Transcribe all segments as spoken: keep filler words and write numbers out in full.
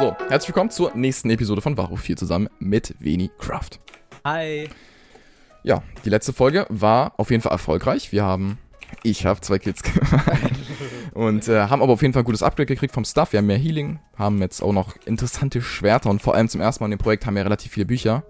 So, herzlich willkommen zur nächsten Episode von Varro vier zusammen mit Veni Craft. Hi. Ja, die letzte Folge war auf jeden Fall erfolgreich. Wir haben, ich habe zwei Kills gemacht und äh, haben aber auf jeden Fall ein gutes Upgrade gekriegt vom Stuff. Wir haben mehr Healing, haben jetzt auch noch interessante Schwerter und vor allem zum ersten Mal in dem Projekt haben wir relativ viele Bücher.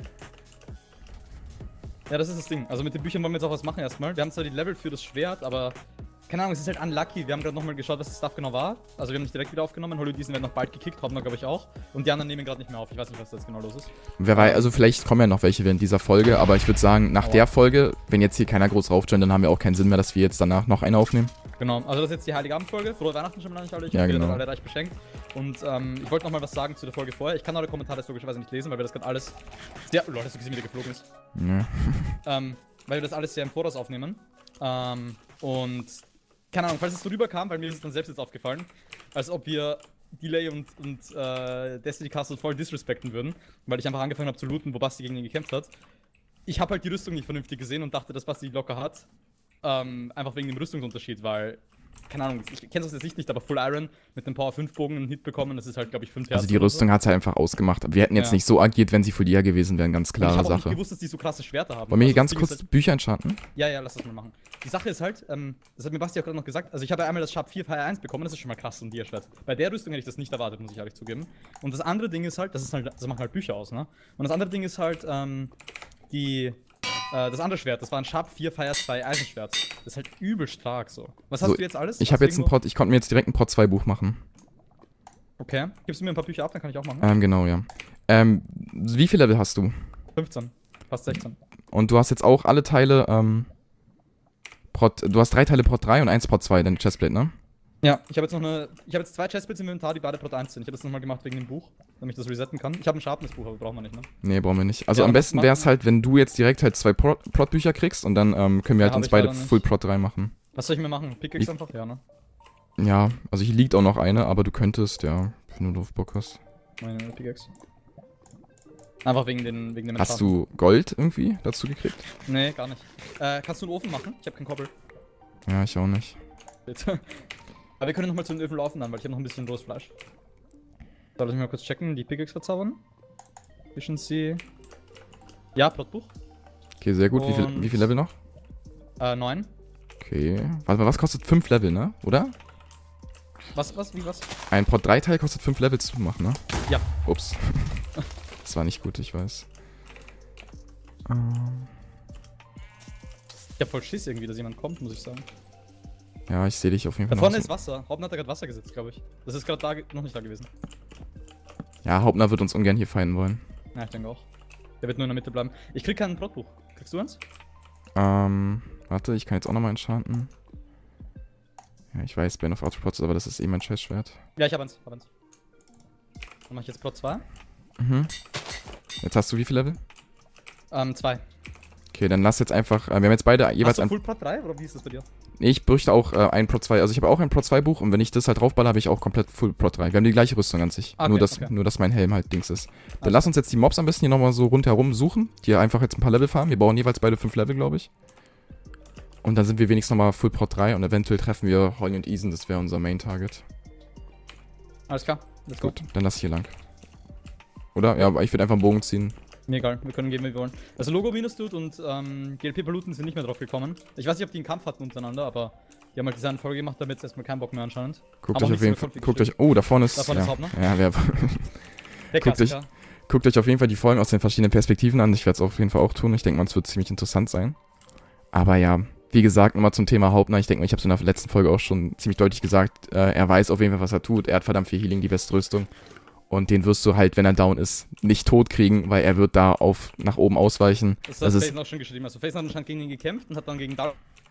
Ja, das ist das Ding. Also mit den Büchern wollen wir jetzt auch was machen erstmal. Wir haben zwar die Level für das Schwert, aber keine Ahnung, es ist halt unlucky. Wir haben gerade nochmal geschaut, was das Stuff genau war. Also wir haben nicht direkt wieder aufgenommen. Holodisen werden noch bald gekickt, haben wir glaube ich auch. Und die anderen nehmen gerade nicht mehr auf. Ich weiß nicht, was da jetzt genau los ist. Wer weiß, also vielleicht kommen ja noch welche während dieser Folge, aber ich würde sagen, nach Aua. der Folge, wenn jetzt hier keiner groß raufjoint, dann haben wir auch keinen Sinn mehr, dass wir jetzt danach noch eine aufnehmen. Genau, also das ist jetzt die Heiligabend-Folge. Frohe Weihnachten schon mal an euch alle. Ich Ja, hoffe, ihr genau. seid alle reich beschenkt. Und ähm, ich wollte noch mal was sagen zu der Folge vorher. Ich kann eure Kommentare jetzt logischerweise nicht lesen, weil wir das gerade alles... Ja, Leute, hast du gesehen, wie der geflogen ist? Ja. Ähm, weil wir das alles sehr im Voraus aufnehmen. Ähm, und... Keine Ahnung, falls es so rüberkam, weil mir ist es dann selbst jetzt aufgefallen, als ob wir Delay und, und äh, Destiny Castle voll disrespekten würden, weil ich einfach angefangen habe zu looten, wo Basti gegen ihn gekämpft hat. Ich habe halt die Rüstung nicht vernünftig gesehen und dachte, dass Basti die locker hat. Ähm, einfach wegen dem Rüstungsunterschied, weil, keine Ahnung, ich kenne das jetzt nicht, nicht, aber Full Iron mit dem Power fünf Bogen einen Hit bekommen, das ist halt, glaube ich, fünf Herzen. Also die Rüstung so. hat es halt einfach ausgemacht. Wir hätten jetzt Ja. nicht so agiert, wenn sie Full Dia gewesen wären, ganz Und klare ich habe auch Sache. nicht gewusst, dass die so krasse Schwerter haben. Wollen wir hier Also ganz das Ding kurz ist halt, Bücher enchanten? Ja, ja, lass das mal machen. Die Sache ist halt, ähm, das hat mir Basti auch gerade noch gesagt, also ich habe ja einmal das Sharp vier Fire eins bekommen, das ist schon mal krass, so ein Dia-Schwert. Bei der Rüstung hätte ich das nicht erwartet, muss ich ehrlich zugeben. Und das andere Ding ist halt, das ist halt, das machen halt Bücher aus, ne? Und das andere Ding ist halt, ähm, die, äh, das andere Schwert, das war ein Sharp vier Fire zwei Eisenschwert. Das ist halt übel stark, so. Was hast So, du jetzt alles? Ich Hast habe du jetzt ein irgendwo- Prot, ich konnte mir jetzt direkt ein Prot zwei Buch machen. Okay. Gibst du mir ein paar Bücher ab, dann kann ich auch machen. Ähm, genau, ja. Ähm, wie viel Level hast du? fünfzehn. Fast sechzehn. Und du hast jetzt auch alle Teile, ähm, Prot, du hast drei Teile Prot drei und eins Prot zwei, deine Chestplate, ne? Ja, ich habe jetzt noch eine, ich habe jetzt zwei Chestplates im Inventar, die beide Prot eins sind. Ich habe das nochmal gemacht wegen dem Buch, damit ich das resetten kann. Ich habe ein Sharpness-Buch, aber brauchen wir nicht, ne? Nee, brauchen wir nicht. Also Ja, am und besten was wäre es machen- halt, wenn du jetzt direkt halt zwei Prot- Prot-Bücher kriegst und dann ähm, können wir Ja, halt hab uns ich beide leider nicht. Full Prot drei machen. Was soll ich mir machen? Pickaxe Ich- einfach? Ja, ne? Ja, also hier liegt auch noch eine, aber du könntest, ja, wenn du drauf Bock hast. Meine Pickaxe. Einfach wegen, den, wegen dem Hast Enchanten. du Gold irgendwie dazu gekriegt? Nee, gar nicht. Äh, kannst du einen Ofen machen? Ich habe keinen Koppel. Ja, ich auch nicht. Bitte. Aber wir können nochmal zu den Öfen laufen dann, weil ich habe noch ein bisschen rohes Fleisch. So, lass mich mal kurz checken. Die Pickaxe verzaubern. Efficiency. Ja, Plotbuch. Okay, sehr gut. Wie viel, Und- wie viel Level noch? Äh, neun. Okay. Warte mal, was kostet fünf Level, ne? Oder? Was, was, wie, was? Ein Prot drei Teil kostet fünf Level zu machen, ne? Ja. Ups. Das war nicht gut, ich weiß. Ähm, Ich hab voll Schiss irgendwie, dass jemand kommt, muss ich sagen. ja, ich sehe dich auf jeden Da Fall. vorne noch ist Wasser. Hauptmann hat da gerade Wasser gesetzt, glaube ich. Das ist gerade da, ge- noch nicht da gewesen. so. Ja, Hauptner wird uns ungern hier feinden wollen. Ja, ich denke auch. Der wird nur in der Mitte bleiben. Ich krieg kein Plotbuch. Kriegst du eins? Ähm, warte, ich kann jetzt auch nochmal enchanten. Ja, ich weiß, Bane of Arthropods, aber das ist eh mein Scheißschwert. Ja, ich hab eins. Hab eins. Dann mach ich jetzt Plot zwei. Mhm. Jetzt hast du wie viel Level? Ähm, zwei. Okay, dann lass jetzt einfach, äh, wir haben jetzt beide jeweils Hast du ein... Full Plot drei oder wie ist das bei dir? Nee, ich bräuchte auch äh, ein Prot zwei, also ich habe auch ein Prot zwei Buch und wenn ich das halt draufballe, habe ich auch komplett Full Prot drei. Wir haben die gleiche Rüstung an sich, Okay, nur, dass, okay. nur dass mein Helm halt Dings ist. Dann Alles lass uns jetzt die Mobs am besten hier nochmal so rundherum suchen, die einfach jetzt ein paar Level fahren. Wir brauchen jeweils beide fünf Level, glaube ich. Und dann sind wir wenigstens nochmal Full Prot drei und eventuell treffen wir Holly und Eason, das wäre unser Main-Target. Alles klar. Let's go. Gut, dann lass hier lang. Oder? Ja, aber ich würde einfach einen Bogen ziehen. Mir egal, wir können gehen, wie wir wollen. Also Logo Minus Dude und ähm, G L P-Paluten sind nicht mehr drauf gekommen. Ich weiß nicht, ob die einen Kampf hatten untereinander, aber die haben halt diese eine Folge gemacht, damit jetzt erstmal keinen Bock mehr anscheinend. Guckt Aber euch auch auf jeden nichts Fall, mit guckt Konflikt euch, oh, da vorne ist, Da vorne ja, ist Hauptner. ja, wer, Der Guckt euch- Klassiker. guckt euch auf jeden Fall die Folgen aus den verschiedenen Perspektiven an. Ich werde es auf jeden Fall auch tun. Ich denke mal, es wird ziemlich interessant sein. Aber ja, wie gesagt, nochmal zum Thema Hauptner. Ich denke mal, ich habe es in der letzten Folge auch schon ziemlich deutlich gesagt. Äh, er weiß auf jeden Fall, was er tut. Er hat verdammt viel Healing, die beste Rüstung. Und den wirst du halt, wenn er down ist, nicht tot kriegen, weil er wird da auf nach oben ausweichen. Das Das hat ist, Faison auch schon geschrieben. Also Faison hat anscheinend gegen ihn gekämpft und hat dann gegen Dar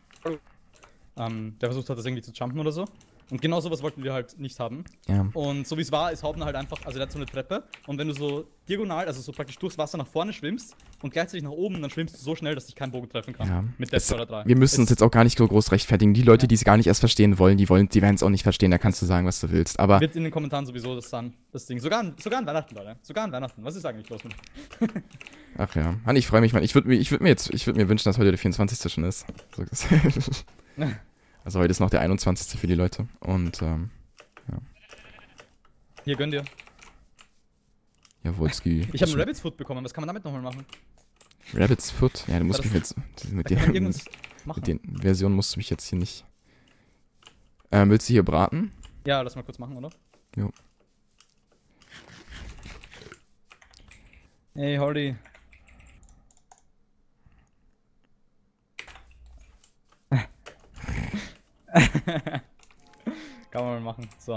ähm, der versucht hat, das irgendwie zu jumpen oder so. Und genau sowas wollten wir halt nicht haben. ja. Und so wie es war, ist Hauptner halt einfach, also der hat so eine Treppe. Und wenn du so diagonal, also so praktisch durchs Wasser nach vorne schwimmst und gleichzeitig nach oben, dann schwimmst du so schnell, dass dich kein Bogen treffen kann. Ja. Mit Es, Death oder drei. wir müssen uns Es- jetzt auch gar nicht so groß rechtfertigen. Die Leute, Ja. die es gar nicht erst verstehen wollen, die wollen, die werden es auch nicht verstehen. Da kannst du sagen, was du willst. Aber Wird in den Kommentaren sowieso das dann, das Ding. Sogar, an- sogar an Weihnachten, Leute. Sogar an Weihnachten. Was ist eigentlich los mit? ach ja, Mann, ich freue mich, Mann. Ich würde mir, ich würd mir jetzt, ich würde mir wünschen, dass heute der vierundzwanzigste schon ist. So gesagt. Also heute ist noch der einundzwanzigste für die Leute. Und ähm, Hier, gönn dir. Jawolski. Ich habe einen Rabbit's Foot bekommen, was kann man damit nochmal machen? Rabbit's Foot? Ja, du musst Ja, mich das- jetzt. Mit Da kann man den, irgendwas machen. mit den Versionen musst du mich jetzt hier nicht. Ähm, willst du hier braten? Ja, lass mal kurz machen, oder? Jo. Hey, Holly. Kann man mal machen. So.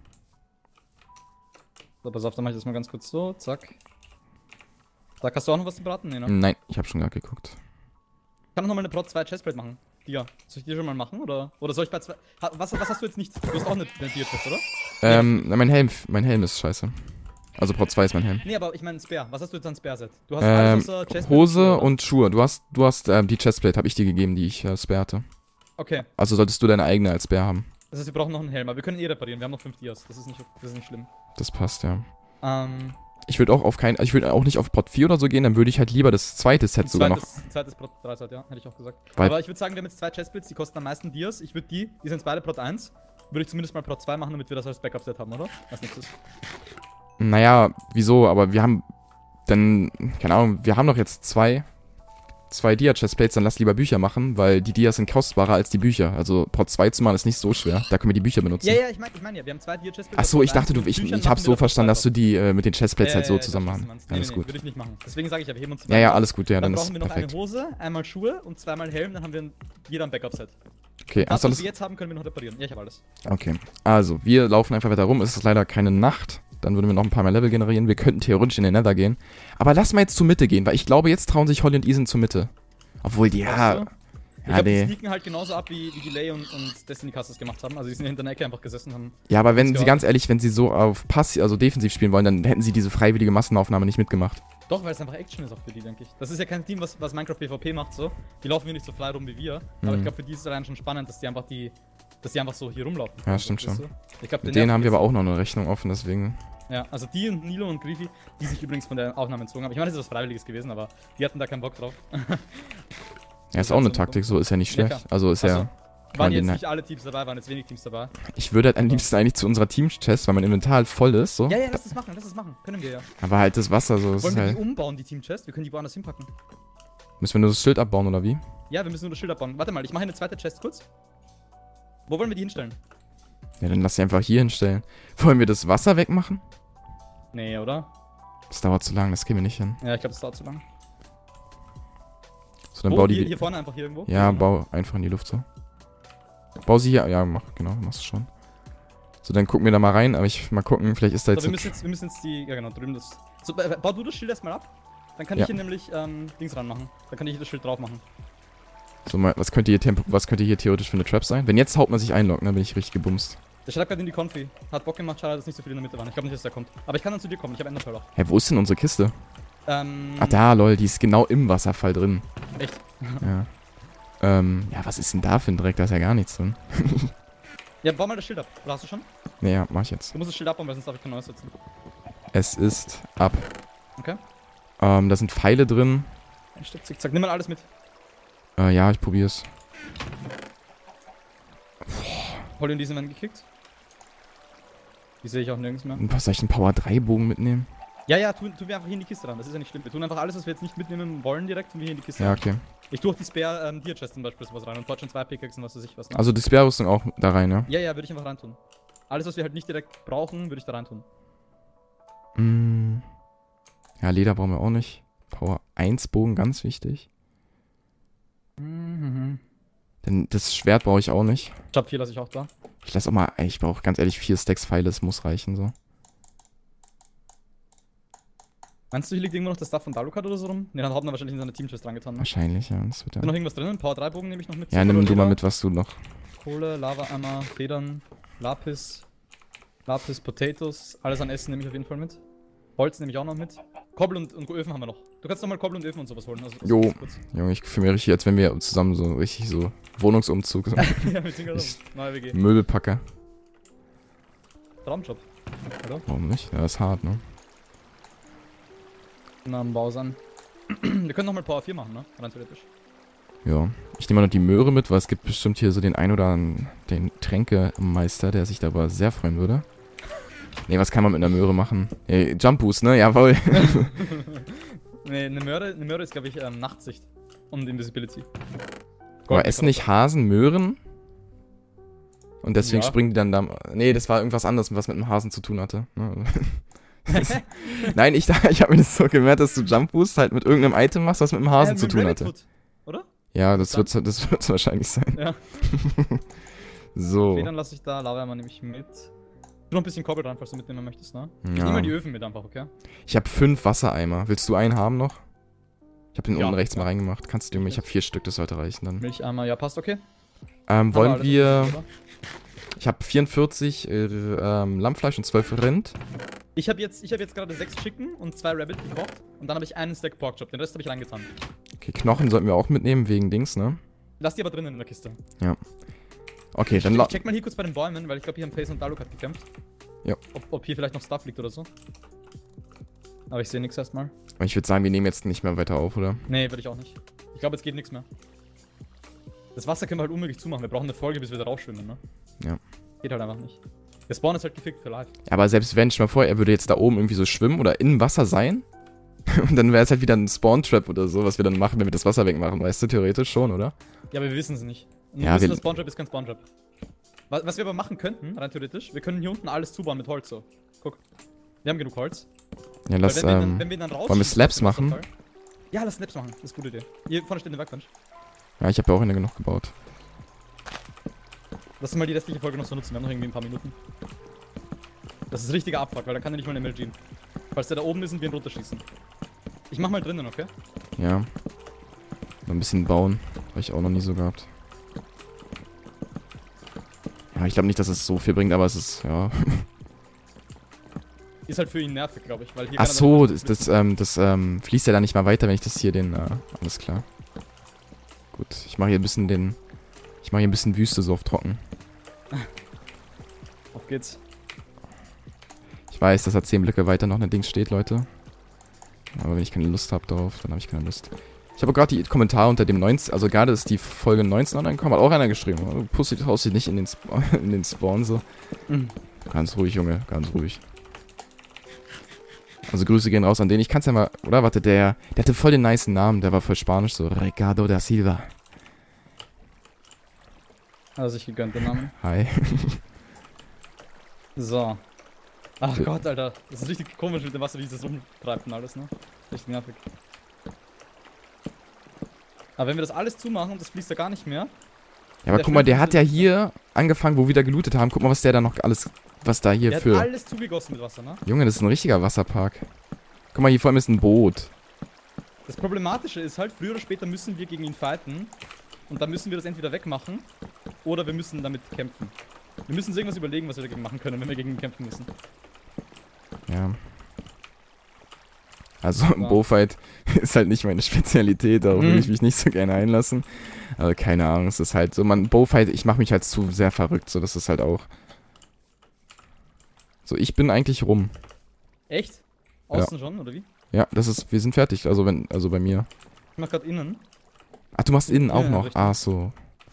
So, pass auf, dann mach ich das mal ganz kurz so. Zack. Zack, hast du auch noch was zu braten? Nee, ne? Nein, ich habe schon gar geguckt. Ich kann noch mal eine Prot zwei Chestplate machen. Dia. Soll ich die schon mal machen? Oder, oder soll ich bei zwei. Ha, was, was hast du jetzt nicht? Du hast auch eine, eine Dia-Chest, oder? Ähm, na, mein Helm, mein Helm ist scheiße. Also Prot zwei ist mein Helm. Nee, aber ich meine ein Spare. Was hast du jetzt an Spare-Set? Du hast Ähm, alles außer Chestplate Hose Schuhe, oder? und Schuhe. Du hast, du hast ähm, die Chestplate, habe ich dir gegeben, die ich äh, spare hatte. Okay. Also solltest du deine eigene als Spare haben. Das heißt, wir brauchen noch einen Helm. Aber wir können eh reparieren. Wir haben noch fünf Dias. Das ist nicht, das ist nicht schlimm. Das passt, ja. Ähm. Ich würde auch auf kein, ich würde auch nicht auf Prot vier oder so gehen, dann würde ich halt lieber das zweite Set Ein sogar noch. zweites, zweites Prot drei Set, ja, hätte ich auch gesagt. Weil- Aber ich würde sagen, wir haben jetzt zwei Chestplates, die kosten am meisten Dias. Ich würde die, die sind jetzt beide Prot eins, würde ich zumindest mal Prot zwei machen, damit wir das als Backup-Set haben, oder? Als nächstes. Naja, wieso? Aber wir haben dann, keine Ahnung, wir haben doch jetzt zwei, zwei Dia-Chestplates, dann lass lieber Bücher machen, weil die Dias sind kostbarer als die Bücher. Also Prot zwei zu machen ist nicht so schwer, da können wir die Bücher benutzen. Ja, ja, ich meine ich mein ja, wir haben zwei Dia-Chestplates. Achso, ich dachte, du, ich, ich habe so verstanden, dass du die äh, mit den Chestplates halt so zusammen machen. Nee, Alles nee, gut. Würde ich nicht machen. Deswegen sage ich ja, wir heben uns Ja, ja, alles gut, ja, Dann, dann, brauchen ist wir noch perfekt. eine Hose, einmal Schuhe und zweimal Helm, dann haben wir ein, jeder ein Backup-Set. Okay, Das, hast du was alles? wir jetzt haben, können wir noch reparieren. Ja, ich habe alles. Okay, also, wir laufen einfach weiter rum. Es ist leider keine Nacht. Dann würden wir noch ein paar mehr Level generieren. Wir könnten theoretisch in den Nether gehen. Aber lass mal jetzt zur Mitte gehen, weil ich glaube, jetzt trauen sich Holly und Ethan zur Mitte. Obwohl, die, Glaubst du? ja... Ich Ja, glaube, die nee. sneaken halt genauso ab, wie, wie Delay und, und Destiny Castles gemacht haben. Also die sind hinter der Ecke einfach gesessen haben. Ja, aber wenn Das sie ja- ganz ehrlich, wenn sie so auf passiv, also defensiv spielen wollen, dann hätten sie diese freiwillige Massenaufnahme nicht mitgemacht. Doch, weil es einfach Action ist auch für die, denke ich. Das ist ja kein Team, was, was Minecraft PvP macht, so. Die laufen hier nicht so frei rum wie wir. Aber Mhm. ich glaube, für die ist es allein schon spannend, dass die einfach die, dass die einfach so hier rumlaufen. Ja, Also, stimmt weißt schon. du? Ich glaub, Mit den denen haben wir nerven aber auch noch eine Rechnung offen, deswegen. die- Ja, also die und Nilo und Griffy, die sich übrigens von der Aufnahme entzogen haben. Ich meine, das ist was Freiwilliges gewesen, aber die hatten da keinen Bock drauf. Ja, ist auch eine Taktik, so ist ja nicht Ja, schlecht. klar. Also ist Achso. ja. Kann Waren man jetzt den, nicht alle Teams dabei, waren jetzt wenig Teams dabei. ich würde halt am liebsten eigentlich zu unserer Team-Chest, weil mein Inventar halt voll ist, so. Ja, ja, lass das machen, lass das machen. Können wir ja. Aber halt das Wasser, so, das Wollen ist wir die halt. umbauen, die Team-Chest? Wir können die woanders hinpacken. Müssen wir nur das Schild abbauen, oder wie? Ja, wir müssen nur das Schild abbauen. Warte mal, ich mache eine zweite Chest kurz. Wo wollen wir die hinstellen? Ja, dann lass sie einfach hier hinstellen. Wollen wir das Wasser wegmachen? Nee, oder? Das dauert zu lang, das kriegen wir nicht hin. Ja, ich glaube, das dauert zu lang. So, dann Wo? bau die. Hier, hier vorne einfach hier irgendwo? Ja, bau einfach in die Luft so. Bau sie hier. Ja, mach, genau, machst du schon. So, dann gucken wir da mal rein, aber ich mal gucken, vielleicht ist da So, jetzt. wir ein- müssen jetzt, wir müssen jetzt die, ja genau, drüben das. So, ba- bau du das Schild erstmal ab. Dann kann Ja. ich hier nämlich ähm, Dings ranmachen. Dann kann ich hier das Schild drauf machen. So, mal, was könnte hier Tempo, was könnte hier theoretisch für eine Trap sein? Wenn jetzt Hauptmann sich einloggt, dann bin ich richtig gebumst. Der schreibt gerade in die Konfi. Hat Bock gemacht, schade, dass nicht so viele in der Mitte waren. Ich glaube nicht, dass der kommt. Aber ich kann dann zu dir kommen, ich habe Enderpearl auch. Hä, wo ist denn unsere Kiste? Ähm. Ah, da, lol, die ist genau im Wasserfall drin. Echt? Ja. Ähm, ja, was ist denn da für ein Dreck? Da ist ja gar nichts drin. Ja, bau mal das Schild ab. Oder hast du schon? Nee, ja, mach ich jetzt. Du musst das Schild abbauen, weil sonst darf ich kein neues setzen. Es ist ab. Okay. Ähm, da sind Pfeile drin. Ein Stück, zick, zack. Nimm mal alles mit. Äh, ja, ich probier's. Holly und diesen werden gekickt. Die sehe ich auch nirgends mehr. Und was soll ich einen Power drei Bogen mitnehmen? Ja, ja, tun, tun wir einfach hier in die Kiste ran. Das ist ja nicht schlimm. Wir tun einfach alles, was wir jetzt nicht mitnehmen wollen, direkt, tun wir hier in die Kiste Ja, ran. okay. Ich tue auch die Spare ähm, Deer Chest zum Beispiel sowas rein und Fortune zwei Pickaxe und was weiß ich was. Ne? Also die Sperrrüstung auch da rein, ja? Ja, ja, würde ich einfach reintun. Alles, was wir halt nicht direkt brauchen, würde ich da reintun. Mm. Ja, Leder brauchen wir auch nicht. Power eins Bogen, ganz wichtig. Mhm. Denn das Schwert brauche ich auch nicht. Job vier lasse ich auch da. Ich lasse auch mal, ey, ich brauche ganz ehrlich vier Stacks Pfeile, es muss reichen so. Meinst du, hier liegt irgendwo noch das Stuff von Dalukat oder so rum? Ne, dann hat man wahrscheinlich in seine Team Chest reingetan. Ne? Ist Wahrscheinlich, ja. Das wird ja. noch irgendwas drinnen? Power drei Bogen nehme ich noch mit. Ja, Zucker nimm oder du mal Leder, mit, was du noch. Kohle, Lava-Eimer, Federn, Lapis, Lapis, Potatoes. Alles an Essen nehme ich auf jeden Fall mit. Holz nehme ich auch noch mit. Kobbel und, und Öfen haben wir noch. Du kannst noch mal Kobbel und Öfen und sowas holen. Also, Jo. ganz kurz. Junge, ich fühle mich richtig, als wenn wir zusammen so richtig so Wohnungsumzug, so Ja, wir sind gerade Ich- neue W G. Möbelpacker. Traumjob. Oder? Warum nicht? Ja, ist hart, ne? Na, am Bau sein. Wir können noch mal Power vier machen, ne? Rein theoretisch. Ja. Ich nehme mal noch die Möhre mit, weil es gibt bestimmt hier so den ein oder anderen, den Tränkemeister, der sich darüber sehr freuen würde. Nee, was kann man mit einer Möhre machen? Hey, Jump Boost, ne? Jawohl. Nee, eine Möhre, eine Möhre ist, glaube ich, ähm, Nachtsicht. Und Invisibility. Aber essen nicht Hasen Möhren? Und deswegen Ja. springen die dann da... Nee, das war irgendwas anderes, was mit dem Hasen zu tun hatte. Ne? Nein, ich, ich habe mir das so gemerkt, dass du Jump Boost halt mit irgendeinem Item machst, was mit dem Hasen Äh, zu mit tun Rabbit hatte. Foot, oder? Ja, das wird das wird's wahrscheinlich sein. Ja. So. Okay, dann lasse ich da Lava nehme ich mit. Du noch ein bisschen Kobbel dran, falls du mitnehmen möchtest, ne? Ich Ja. nehme mal die Öfen mit einfach, okay? Ich habe fünf Wassereimer. Willst du einen haben noch? Ich habe den Ja, unten rechts klar. mal reingemacht. Kannst du mir? Ich habe vier Stück, das sollte reichen dann. Milch einmal, ja, passt, okay. Ähm, wollen Haben wir... alles, oder? Ich habe vierundvierzig äh, ähm, Lammfleisch und zwölf Rind. Ich habe jetzt, ich hab jetzt gerade sechs Chicken und zwei Rabbit gekocht. Und dann habe ich einen Stack Pork Chop. Den Rest habe ich reingetan. Okay, Knochen sollten wir auch mitnehmen, wegen Dings, ne? Lass die aber drinnen in der Kiste. Okay, ich, dann... ich la- check mal hier kurz bei den Bäumen, weil ich glaube, hier haben Face und Daluk hat gekämpft. Ja. Ob, ob hier vielleicht noch Stuff liegt oder so. Aber ich sehe nichts erstmal. Aber ich würde sagen, wir nehmen jetzt nicht mehr weiter auf, oder? Nee, würde ich auch nicht. Ich glaube, jetzt geht nichts mehr. Das Wasser können wir halt unmöglich zumachen. Wir brauchen eine Folge, bis wir da rausschwimmen, ne? Ja. Geht halt einfach nicht. Der Spawn ist halt gefickt für live. Aber selbst wenn, stell mal vor, er würde jetzt da oben irgendwie so schwimmen oder im Wasser sein. Und dann wäre es halt wieder ein Spawn-Trap oder so, was wir dann machen, wenn wir das Wasser wegmachen. Weißt du, theoretisch schon, oder? Ja, aber wir wissen es nicht. Und Ja, wir wissen, wir- das Spawntrap ist kein Spawntrap. Was, was wir aber machen könnten, rein theoretisch, wir können hier unten alles zubauen mit Holz so. Guck. Wir haben genug Holz. Ja, lass, Weil wenn, wir dann, ähm... wenn wir dann raus wollen wir Slabs machen? Ja, lass Slabs machen. Das ist eine gute Idee. Hier vorne steht eine Werkbank. Ja, ich habe ja auch eine genug gebaut. Lass uns mal die restliche Folge noch so nutzen. Wir haben noch irgendwie ein paar Minuten. Das ist richtiger Abfuck, weil da kann er nicht mal eine M L G. Falls der da oben ist und wir ihn runterschießen. Ich mach mal drinnen, okay? Ja. Noch ein bisschen bauen. Habe ich auch noch nie so gehabt. Ja, ich glaube nicht, dass es so viel bringt, aber es ist, ja... Ist halt für ihn nervig, glaube ich. Weil hier Ach kann er so, dann- das, das, ähm, das ähm, fließt ja dann nicht mal weiter, wenn ich das hier den... Äh, alles klar. Gut, ich mache hier ein bisschen den... Ich mache hier ein bisschen Wüste so auf trocken. Auf geht's. Ich weiß, dass da zehn Blöcke weiter noch ein Ding steht, Leute. Aber wenn ich keine Lust habe darauf, dann habe ich keine Lust. Ich habe gerade die Kommentare unter dem neunzehn, also gerade ist die Folge neunzehn online gekommen, hat auch einer geschrieben. Du pustet haust dich nicht in den, Sp in den Spawn so. Mhm. Ganz ruhig, Junge, ganz ruhig. Also Grüße gehen raus an den. Ich kann's ja mal, oder? Warte, der, der hatte voll den nicen Namen, der war voll spanisch, so Ricardo da Silva. Hat er sich gegönnt, den Namen. Hi. So. Ach Ja. Gott, Alter. Das ist richtig komisch mit dem Wasser, wie es das rumtreibt und alles, ne? Richtig nervig. Aber wenn wir das alles zumachen und das fließt ja gar nicht mehr. Ja, aber Der guck mal, der schwimmt hat ja so- hier angefangen, wo wir da gelootet haben. Guck mal, was der da noch alles, was da hier Der hat für... alles zugegossen mit Wasser, ne? Junge, das ist ein richtiger Wasserpark. Guck mal, hier vor allem ist ein Boot. Das Problematische ist halt, früher oder später müssen wir gegen ihn fighten. Und dann müssen wir das entweder wegmachen oder wir müssen damit kämpfen. Wir müssen uns irgendwas überlegen, was wir dagegen machen können, wenn wir gegen ihn kämpfen müssen. Ja. Also, ein Bowfight ist halt nicht meine Spezialität, darauf Mhm. würde ich mich nicht so gerne einlassen. Aber keine Ahnung, es ist halt so, man, Bowfight, ich mache mich halt zu sehr verrückt, so, das ist halt auch. So, ich bin eigentlich rum. Echt? Außen schon, oder wie? Ja, das ist, wir sind fertig, also wenn, also bei mir. Ich mach grad innen. Ach, du machst innen auch Ja, noch? richtig. Ach so.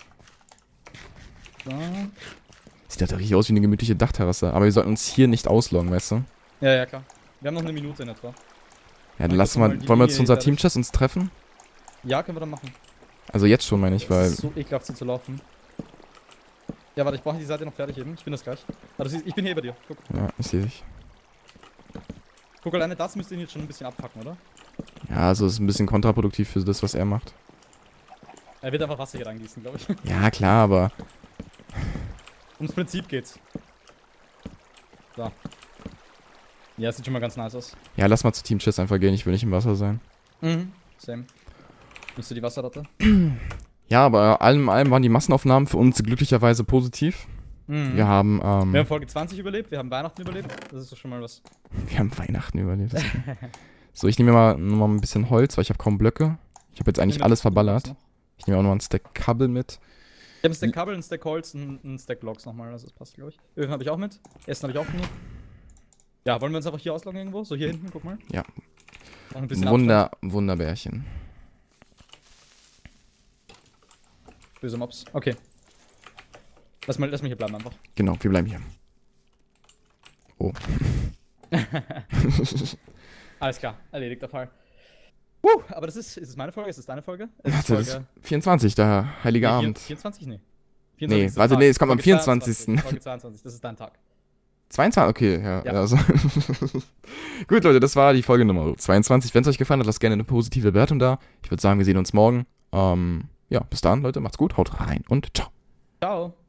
So. Sieht ja doch richtig aus wie eine gemütliche Dachterrasse, aber wir sollten uns hier nicht ausloggen, weißt du? Ja, ja, klar. Wir haben noch eine Minute in etwa. Ja, dann Dann lassen gucken wir wir, mal die wollen wir zu Linie unserer dadurch. Teamchess uns treffen? Ja, können wir dann machen. Also jetzt schon, meine ich, Das weil, ist so ekelhaft, so zu laufen. Ja, warte, ich brauche die Seite noch fertig eben. Ich bin das gleich. Ah, du siehst, ich bin hier bei dir. Guck. ja, ich sehe dich. Guck, alleine das müsste ihn jetzt schon ein bisschen abpacken, oder? Ja, also es ist ein bisschen kontraproduktiv für das, was er macht. Er wird einfach Wasser hier reingießen, glaube ich. Ja, klar, aber Ums Prinzip geht's. So. Ja, sieht schon mal ganz nice aus. ja, lass mal zu Team Chess einfach gehen, ich will nicht im Wasser sein. Mhm. Same. Bist du die Wasserratte? Ja, aber allem in allem waren die Massenaufnahmen für uns glücklicherweise positiv. Mhm. Wir haben, ähm, Wir haben Folge zwanzig überlebt, wir haben Weihnachten überlebt. Das ist doch schon mal was. wir haben Weihnachten überlebt. So, ich nehme mir mal noch mal ein bisschen Holz, weil ich habe kaum Blöcke. Ich habe jetzt eigentlich Nimm alles jetzt verballert. noch. Ich nehme auch noch einen Stack Kabel mit. Ich habe einen Stack Kabel, einen Stack Holz und einen Stack Logs nochmal, also das passt, glaube ich. Öfen habe ich auch mit. Essen habe ich auch genug. Ja, wollen wir uns einfach hier ausloggen irgendwo? So hier hinten, guck mal. Ja. Noch ein bisschen Wunder, Wunderbärchen. Abstand. Böse Mobs. Okay. Lass mal, lass mal hier bleiben einfach. Genau, wir bleiben hier. Oh. Alles klar, erledigter Fall. Uh, aber das ist, ist es meine Folge? Ist es deine Folge? Es ist Das ist Folge vierundzwanzig, der heilige nee, Abend. vierundzwanzig? Nee. Nee, ist der warte, Tag. nee, es kommt am Folge vierundzwanzigsten zweiundzwanzig, Folge zweiundzwanzig, das ist dein Tag. zweiundzwanzig, okay, ja. Ja. Also. Gut, Leute, das war die Folge Nummer zweiundzwanzig. Wenn es euch gefallen hat, lasst gerne eine positive Bewertung da. Ich würde sagen, wir sehen uns morgen. Ähm, ja, bis dann, Leute, macht's gut, haut rein und ciao. Ciao.